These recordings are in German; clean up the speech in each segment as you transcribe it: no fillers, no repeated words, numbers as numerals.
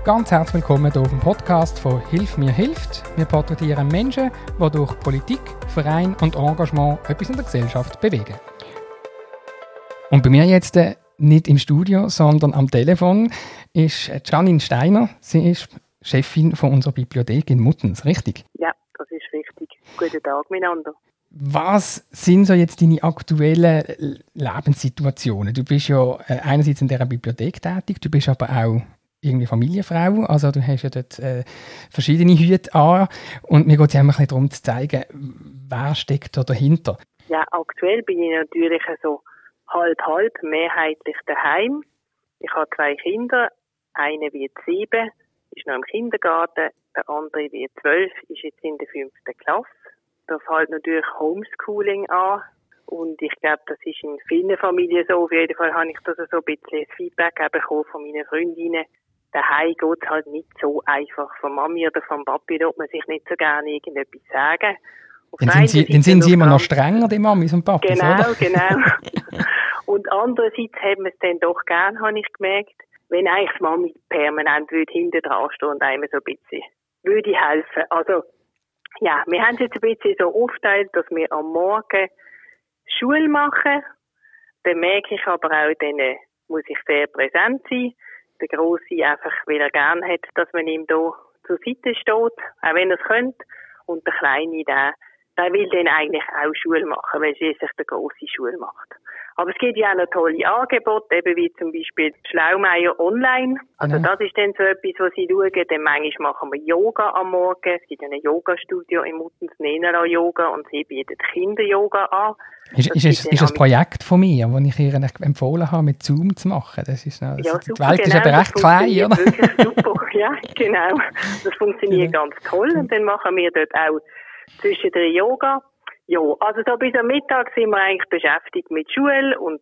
Ganz herzlich willkommen hier auf dem Podcast von «Hilf mir hilft». Wir porträtieren Menschen, die durch Politik, Verein und Engagement etwas in der Gesellschaft bewegen. Und bei mir jetzt nicht im Studio, sondern am Telefon ist Janine Steiner. Sie ist Chefin von unserer Bibliothek in Muttens, richtig? Ja, das ist richtig. Guten Tag miteinander. Was sind so jetzt deine aktuellen Lebenssituationen? Du bist ja einerseits in dieser Bibliothek tätig, du bist aber auch irgendwie Familienfrau, also du hast ja dort verschiedene Hüte an und mir geht es ja ein bisschen darum zu zeigen, wer steckt da dahinter. Ja, aktuell bin ich natürlich so halb, mehrheitlich daheim. Ich habe 2 Kinder, eine wird 7, ist noch im Kindergarten, der andere wird 12, ist jetzt in der 5. Klasse. Das fällt natürlich Homeschooling an und ich glaube, das ist in vielen Familien so. Auf jeden Fall habe ich das so ein bisschen Feedback bekommen von meinen Freundinnen. Daheim geht es halt nicht so einfach. Von Mami oder vom Papi tut man sich nicht so gerne irgendetwas sagen. Dann sind sie immer noch strenger, die Mamis und Papis, genau, oder? Genau. Und andererseits haben wir es dann doch gern, habe ich gemerkt, wenn eigentlich die Mami permanent hinten dran stehen und einem so ein bisschen würde helfen. Also, ja, wir haben es jetzt ein bisschen so aufgeteilt, dass wir am Morgen Schule machen. Dann merke ich aber auch, dann muss ich sehr präsent sein. Der Grosse einfach, weil er gerne hat, dass man ihm da zur Seite steht, auch wenn er es könnte. Und der Kleine, der will dann eigentlich auch Schule machen, weil schließlich der Grosse Schule macht. Aber es gibt ja auch noch tolle Angebote, eben wie zum Beispiel Schlaumeier online. Also das ist dann so etwas, was sie schauen. Dann manchmal machen wir Yoga am Morgen. Es gibt ein Yoga-Studio in Muttens, Nenera Yoga, und sie bietet Kinder-Yoga an. Ist ein Projekt von mir, das ich ihr empfohlen habe, mit Zoom zu machen. Das ist noch, ja, die Welt ist eben recht klein, oder? Wirklich super, ja, genau. Das funktioniert ganz toll. Und dann machen wir dort auch zwischendrin Yoga. Ja, also so bis am Mittag sind wir eigentlich beschäftigt mit Schule und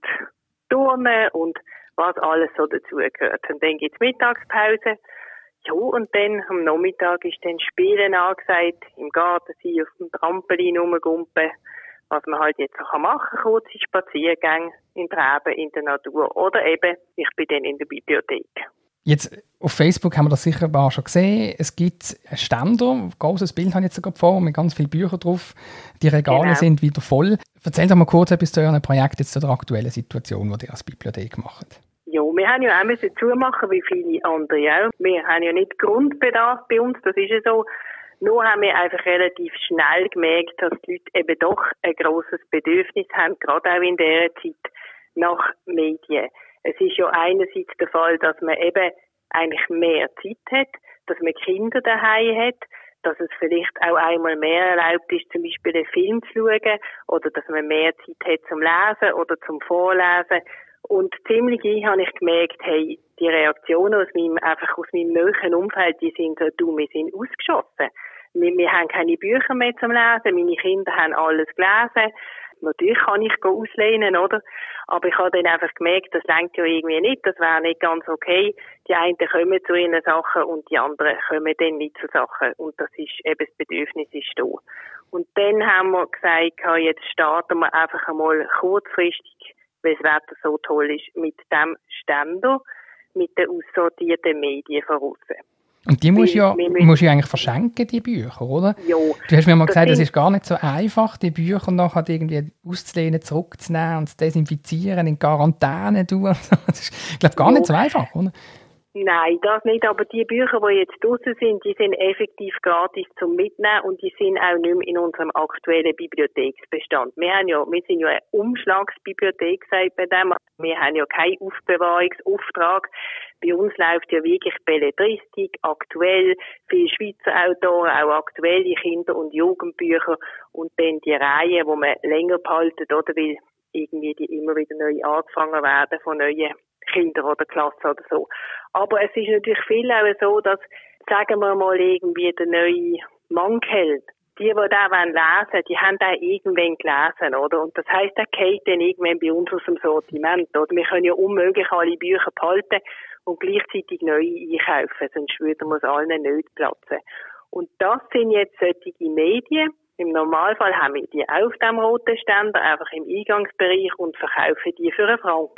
Turnen und was alles so dazugehört. Und dann gibt's Mittagspause. Ja, und dann am Nachmittag ist dann Spielen angesagt, im Garten sein, auf dem Trampolin rumgumpen, was man halt jetzt noch machen kann, kurze Spaziergänge in Treben, in der Natur oder eben, ich bin dann in der Bibliothek. Jetzt auf Facebook haben wir das sicher schon gesehen. Es gibt Ständer, ein großes Bild habe ich jetzt sogar vor, mit ganz vielen Büchern drauf. Die Regale sind wieder voll. Erzähl doch mal kurz etwas zu eurem Projekt, jetzt zu der aktuellen Situation, die ihr als Bibliothek macht. Ja, wir haben ja auch zumachen, wie viele andere auch. Wir haben ja nicht Grundbedarf bei uns, das ist ja so. Nur haben wir einfach relativ schnell gemerkt, dass die Leute eben doch ein grosses Bedürfnis haben, gerade auch in dieser Zeit, nach Medien. Es ist ja einerseits der Fall, dass man eben eigentlich mehr Zeit hat, dass man Kinder daheim hat, dass es vielleicht auch einmal mehr erlaubt ist, zum Beispiel einen Film zu schauen, oder dass man mehr Zeit hat zum Lesen oder zum Vorlesen. Und ziemlich habe ich gemerkt, hey, die Reaktionen aus meinem näheren Umfeld, die sind so, wir sind ausgeschossen. Wir haben keine Bücher mehr zum Lesen, meine Kinder haben alles gelesen. Natürlich kann ich auslehnen, oder? Aber ich habe dann einfach gemerkt, das reicht ja irgendwie nicht, das wäre nicht ganz okay. Die einen kommen zu ihren Sachen und die anderen kommen dann nicht zu Sachen. Und das ist eben, das Bedürfnis ist da. Und dann haben wir gesagt, jetzt starten wir einfach einmal kurzfristig, weil das Wetter so toll ist, mit dem Ständer, mit den aussortierten Medien von aussen. Und die musst du ja eigentlich verschenken, die Bücher, oder? Ja. Du hast mir mal gesagt, es ist gar nicht so einfach, die Bücher nachher irgendwie auszulehnen, zurückzunehmen und zu desinfizieren, in Quarantäne tun. Das ist, ich glaube, gar nicht so einfach, oder? Nein, das nicht, aber die Bücher, die jetzt draussen sind, die sind effektiv gratis zum Mitnehmen und die sind auch nicht mehr in unserem aktuellen Bibliotheksbestand. Wir sind ja eine Umschlagsbibliothek, sagt man dem. Wir haben ja keinen Aufbewahrungsauftrag. Bei uns läuft ja wirklich Belletristik, aktuell, viele Schweizer Autoren, auch aktuelle Kinder- und Jugendbücher und dann die Reihen, die man länger behalten, oder, weil irgendwie die immer wieder neu angefangen werden von neuen Kindern oder Klassen oder so. Aber es ist natürlich viel auch so, dass, sagen wir mal, irgendwie der neue Mankheld, die da lesen wollen, die haben da irgendwann gelesen, oder? Und das heisst, der geht dann irgendwann bei uns aus dem Sortiment, oder? Wir können ja unmöglich alle Bücher behalten und gleichzeitig neue einkaufen, sonst würden wir es allen nicht platzen. Und das sind jetzt solche Medien. Im Normalfall haben wir die auf dem roten Ständer, einfach im Eingangsbereich und verkaufen die für einen Franken.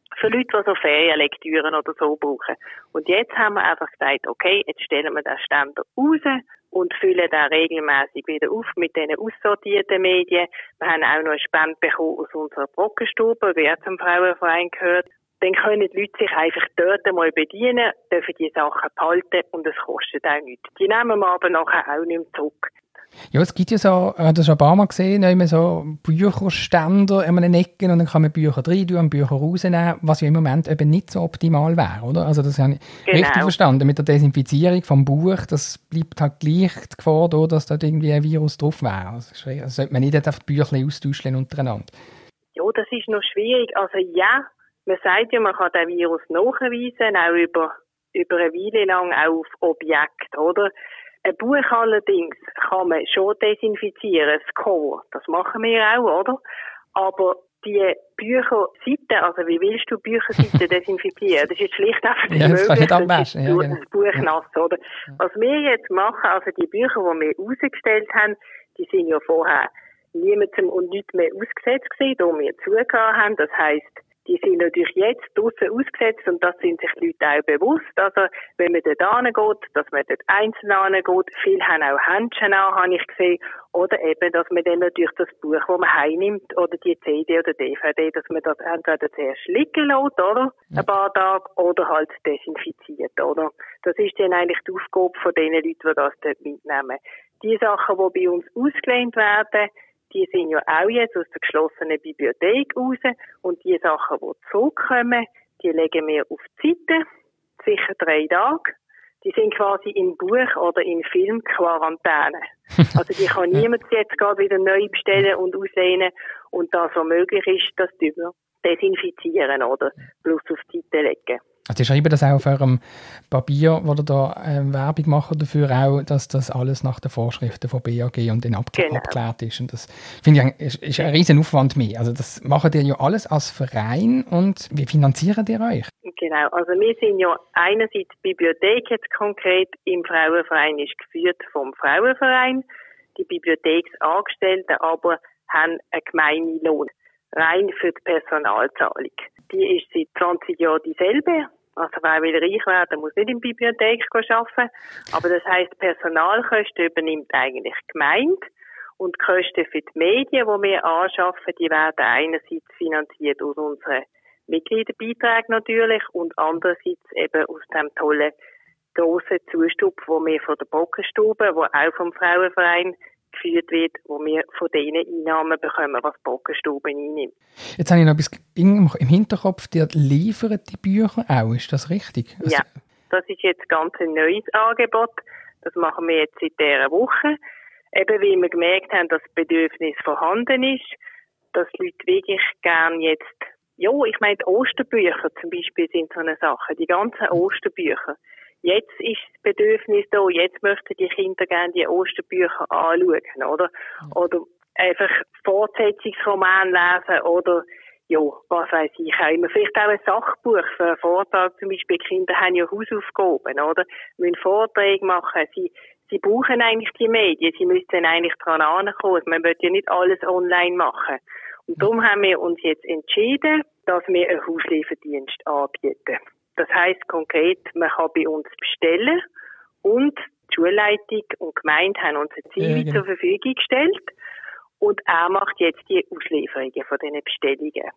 für Leute, die so Ferienlektüren oder so brauchen. Und jetzt haben wir einfach gesagt, okay, jetzt stellen wir den Ständer raus und füllen den regelmäßig wieder auf mit diesen aussortierten Medien. Wir haben auch noch eine Spende bekommen aus unserer Brockenstube, wer zum Frauenverein gehört. Dann können die Leute sich einfach dort mal bedienen, dürfen die Sachen behalten und es kostet auch nichts. Die nehmen wir aber nachher auch nicht mehr zurück. Ja, es gibt ja so, ich habe das schon ein paar Mal gesehen, immer so Bücherständer in den Ecken und dann kann man Bücher rein tun und Bücher rausnehmen, was ja im Moment eben nicht so optimal wäre, oder? Also das habe ich richtig verstanden. Mit der Desinfizierung vom Buch, das bleibt halt gleich die Gefahr da, dass dort irgendwie ein Virus drauf wäre. Also sollte man nicht einfach die Bücher austauschen untereinander. Ja, das ist noch schwierig. Also ja, man sagt ja, man kann den Virus nachweisen, auch über eine Weile lang auch auf Objekte, oder? Ein Buch allerdings kann man schon desinfizieren, das Cover. Das machen wir auch, oder? Aber die Bücherseiten, also wie willst du Bücherseiten desinfizieren? Das ist schlicht einfach nicht möglich. Das kann nicht abwaschen. Ja, genau. Das Buch nass, oder? Was wir jetzt machen, also die Bücher, die wir rausgestellt haben, die sind ja vorher niemandem und nichts mehr ausgesetzt gewesen, da wir zugehört haben. Das heisst, die sind natürlich jetzt draussen ausgesetzt und das sind sich die Leute auch bewusst. Also, wenn man dort hingeht, dass man dort einzeln hingeht, viele haben auch Händchen an, habe ich gesehen. Oder eben, dass man dann natürlich das Buch, das man heimnimmt, oder die CD oder DVD, dass man das entweder zuerst liegen lässt, oder? Ein paar Tage, oder halt desinfiziert, oder? Das ist dann eigentlich die Aufgabe von den Leuten, die das dort mitnehmen. Die Sachen, die bei uns ausgelehnt werden, die sind ja auch jetzt aus der geschlossenen Bibliothek raus. Und die Sachen, die zurückkommen, die legen wir auf die Seite, sicher 3 Tage. Die sind quasi in Buch- oder in Filmquarantäne. Also die kann niemand jetzt gerade wieder neu bestellen und auslehnen. Und das, was möglich ist, das desinfizieren oder bloß auf die Seite legen. Also die schreiben das auch auf eurem Papier, wo ihr da Werbung machen dafür auch, dass das alles nach den Vorschriften von BAG und dann abgeklärt ist. Und das finde ich ist ein riesen Aufwand mehr. Also das macht ihr ja alles als Verein und wie finanziert ihr euch? Genau, also wir sind ja einerseits die Bibliothek jetzt konkret im Frauenverein ist geführt vom Frauenverein. Die Bibliotheksangestellten aber haben einen Gemeindelohn, rein für die Personalzahlung. Die ist seit 20 Jahren dieselbe. Also wer will reich werden, muss nicht in der Bibliothek arbeiten. Aber das heisst, Personalkosten übernimmt eigentlich die Gemeinde. Und die Kosten für die Medien, die wir anschaffen, die werden einerseits finanziert aus unseren Mitgliederbeiträgen natürlich und andererseits eben aus dem tollen grossen Zustupf, den wir von der Brockenstube, der auch vom Frauenverein geführt wird, wo wir von denen Einnahmen bekommen, was die Brockenstube einnimmt. Jetzt habe ich noch etwas im Hinterkopf, die liefern die Bücher auch, ist das richtig? Also ja, das ist jetzt ganz ein neues Angebot. Das machen wir jetzt seit dieser Woche. Eben weil wir gemerkt haben, dass das Bedürfnis vorhanden ist, dass die Leute wirklich gerne jetzt, ja, ich meine, die Osterbücher zum Beispiel sind so eine Sache, die ganzen Osterbücher. Jetzt ist das Bedürfnis da, jetzt möchten die Kinder gerne die Osterbücher anschauen, oder? Oder einfach Fortsetzungsroman lesen oder, ja, was weiss ich auch immer. Vielleicht auch ein Sachbuch für einen Vortrag, zum Beispiel. Die Kinder haben ja Hausaufgaben, oder? Müssen Vorträge machen. Sie brauchen eigentlich die Medien. Sie müssen eigentlich dran ankommen. Man will ja nicht alles online machen. Und darum haben wir uns jetzt entschieden, dass wir einen Hauslieferdienst anbieten. Das heisst konkret, man kann bei uns bestellen und die Schulleitung und die Gemeinde haben uns ein Ziel zur Verfügung gestellt und er macht jetzt die Auslieferungen von diesen Bestellungen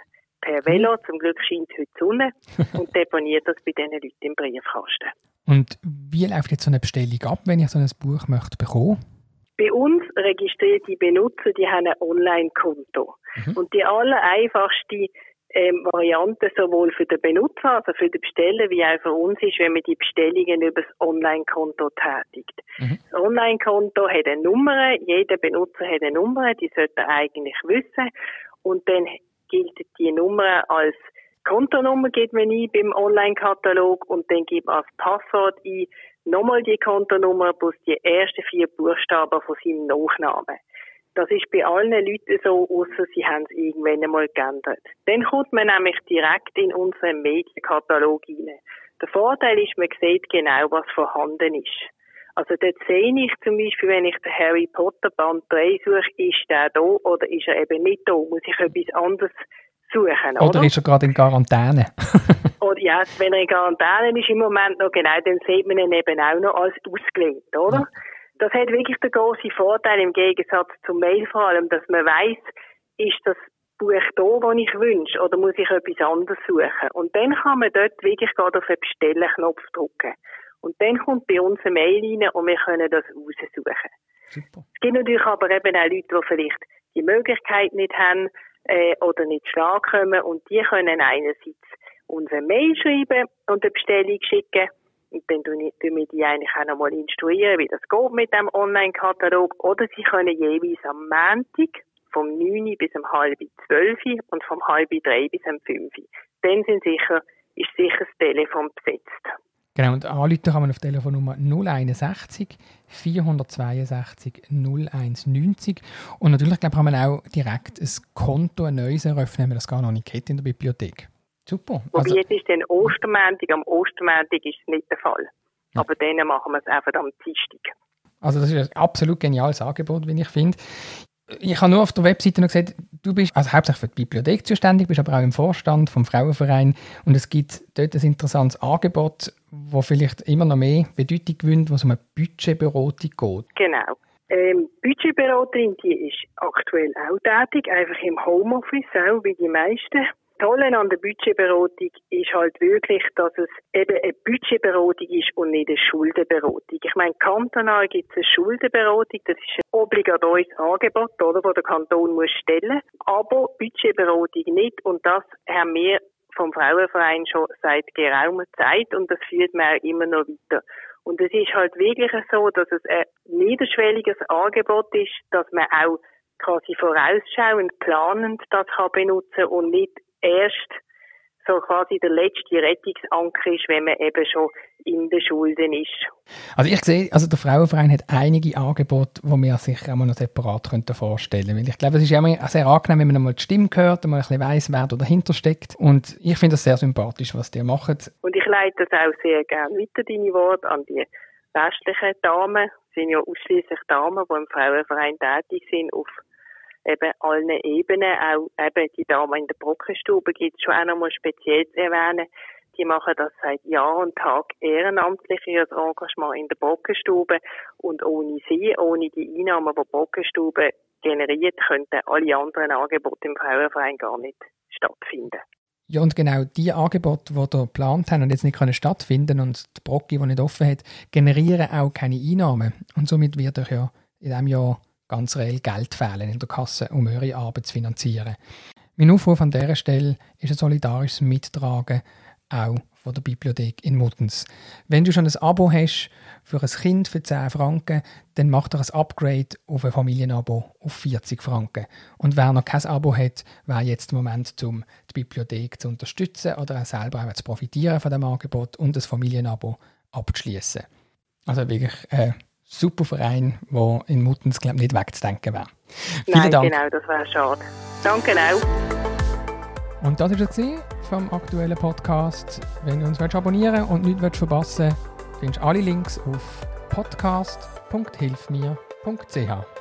per Velo. Zum Glück scheint heute die Sonne und deponiert das bei diesen Leuten im Briefkasten. Und wie läuft jetzt so eine Bestellung ab, wenn ich so ein Buch möchte bekommen? Bei uns registriert die Benutzer, die haben ein Online-Konto. Und die allereinfachste Variante sowohl für den Benutzer, also für den Besteller, wie auch für uns ist, wenn man die Bestellungen über das Online-Konto tätigt. Das Online-Konto hat eine Nummer, jeder Benutzer hat eine Nummer, die sollte er eigentlich wissen. Und dann gilt die Nummer als Kontonummer, gibt man ein beim Online-Katalog und dann gibt man als Passwort ein, nochmal die Kontonummer plus die ersten 4 Buchstaben von seinem Nachnamen. Das ist bei allen Leuten so, ausser sie haben es irgendwann einmal geändert. Dann kommt man nämlich direkt in unseren Medienkatalog rein. Der Vorteil ist, man sieht genau, was vorhanden ist. Also dort sehe ich zum Beispiel, wenn ich den Harry Potter Band 3 suche, ist der da oder ist er eben nicht da? Muss ich etwas anderes suchen, oder ist er gerade in Quarantäne? Oder ja, wenn er in Quarantäne ist im Moment noch, genau, dann sieht man ihn eben auch noch als ausgelegt, oder? Ja. Das hat wirklich den grossen Vorteil im Gegensatz zum Mail vor allem, dass man weiss, ist das Buch da, das ich wünsche, oder muss ich etwas anderes suchen? Und dann kann man dort wirklich gerade auf den Bestellen-Knopf drücken. Und dann kommt bei uns eine Mail rein und wir können das raussuchen. Super. Es gibt natürlich aber eben auch Leute, die vielleicht die Möglichkeit nicht haben oder nicht schnell kommen und die können einerseits uns eine Mail schreiben und eine Bestellung schicken und dann tun wir die eigentlich auch nochmal instruieren, wie das geht mit dem Online-Katalog, oder sie können jeweils am Montag vom 9 bis um 11:30 und vom 2:30 bis um 5. Dann ist sicher das Telefon besetzt. Genau, und anrufen kann man auf Telefonnummer 061 462 0190. Und natürlich, glaube ich, kann man auch direkt ein Konto, ein neues eröffnen, wenn man das gar noch nicht kennt in der Bibliothek. Super. Wobei jetzt ist dann Ostermontag, am Ostermontag ist es nicht der Fall. Ja. Aber dann machen wir es einfach am Dienstag. Also das ist ein absolut geniales Angebot, wie ich finde. Ich habe nur auf der Webseite noch gesagt, du bist also hauptsächlich für die Bibliothek zuständig, bist aber auch im Vorstand vom Frauenverein und es gibt dort ein interessantes Angebot, das vielleicht immer noch mehr Bedeutung gewinnt, was um eine Budgetberatung geht. Genau. Budgetberaterin, die ist aktuell auch tätig, einfach im Homeoffice, auch wie die meisten. Das Tolle an der Budgetberatung ist halt wirklich, dass es eben eine Budgetberatung ist und nicht eine Schuldenberatung. Ich meine, kantonal gibt es eine Schuldenberatung, das ist ein obligatorisches Angebot, oder, das der Kanton muss stellen, aber Budgetberatung nicht und das haben wir vom Frauenverein schon seit geraumer Zeit und das führt man auch immer noch weiter. Und es ist halt wirklich so, dass es ein niederschwelliges Angebot ist, dass man auch quasi vorausschauend, planend das kann benutzen und nicht erst so quasi der letzte Rettungsanker ist, wenn man eben schon in den Schulden ist. Also ich sehe, also der Frauenverein hat einige Angebote, die wir sich auch mal noch separat vorstellen könnten. Weil ich glaube, es ist immer sehr angenehm, wenn man einmal die Stimme hört und man ein bisschen weiss, wer da dahinter steckt. Und ich finde das sehr sympathisch, was die machen. Und ich leite das auch sehr gerne weiter, deine Worte, an die restlichen Damen. Es sind ja ausschliesslich Damen, die im Frauenverein tätig sind, auf eben allen Ebenen, auch eben die Damen in der Brockenstube gibt es schon auch nochmal speziell zu erwähnen. Die machen das seit Jahr und Tag ehrenamtlich, ihr Engagement in der Brockenstube. Und ohne sie, ohne die Einnahmen, die Brockenstube generiert, könnten alle anderen Angebote im Frauenverein gar nicht stattfinden. Ja, und genau die Angebote, die ihr geplant haben und jetzt nicht stattfinden und die Brocki, die nicht offen hat, generieren auch keine Einnahmen. Und somit wird euch ja in diesem Jahr ganz reell Geld fehlen in der Kasse, um eure Arbeit zu finanzieren. Mein Aufruf an dieser Stelle ist ein solidarisches Mittragen, auch von der Bibliothek in Muttens. Wenn du schon ein Abo hast für ein Kind für 10 Franken, dann mach doch ein Upgrade auf ein Familienabo auf 40 Franken. Und wer noch kein Abo hat, wäre jetzt der Moment, um die Bibliothek zu unterstützen oder auch selber auch zu profitieren von dem Angebot und das Familienabo abzuschließen. Also wirklich super Verein, der in Muttens, glaube ich, nicht wegzudenken wäre. Vielen Dank. Genau, das wäre schade. Danke auch. Und das war es vom aktuellen Podcast. Wenn du uns abonnieren und nichts verpassen willst, findest du alle Links auf podcast.hilfmir.ch.